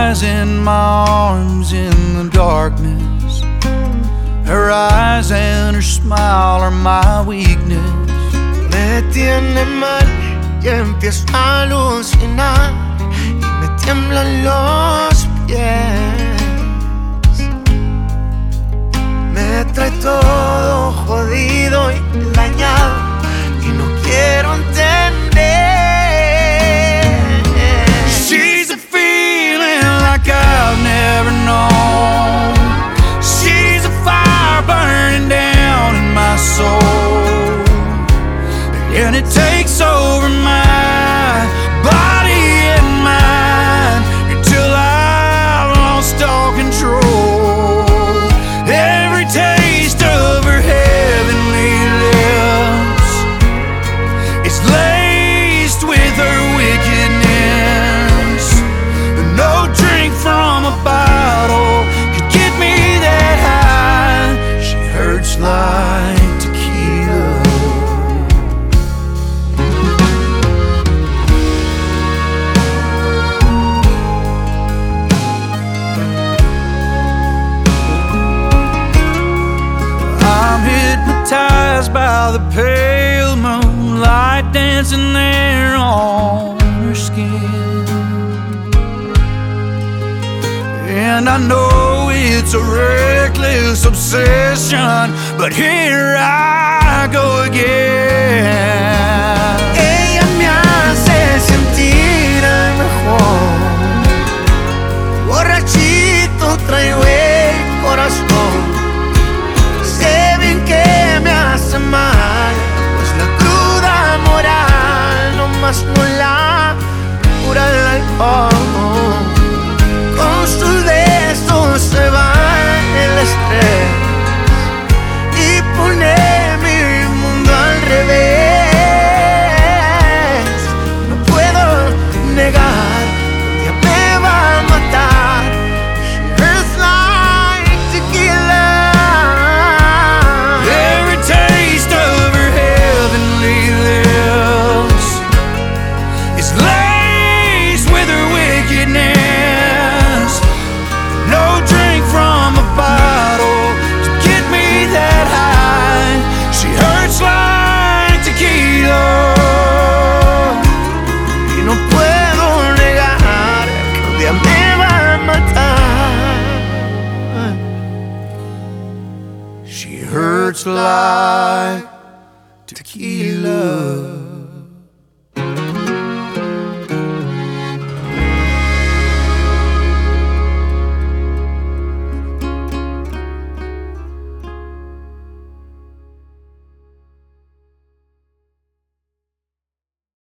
lies in my arms in the darkness. Her eyes and her smile are my weakness. Me tiene mal y empiezo a alucinar y me tiemblan los pies. Me trae todo jodido y dañado y no quiero entender. She's a feeling like I've never known. She's a fire burning down in my soul, and it takes over my body and mind until I've lost all control. Every taste of her heavenly lips is laced with her wickedness. No drink from a bottle could get me that high. She hurts like tequila. I'm hypnotized by the pale moonlight dancing there on her skin, and I know it's a reckless obsession, but here I go again. Ella me hace sentir mejor. Borrachito traigo el corazón. Sé bien que me hace mal, pues la cruda moral nomás no la cura el alcohol. Con sus besos se va el estrés y pone mi mundo al revés. No puedo negar que me va a matar. She hurts like tequila. Every taste of her heavenly lips is laced with her wickedness. No drink from a bottle to get me that high. She hurts like tequila. Y no puedo negar que un día me va a matar. She hurts like tequila.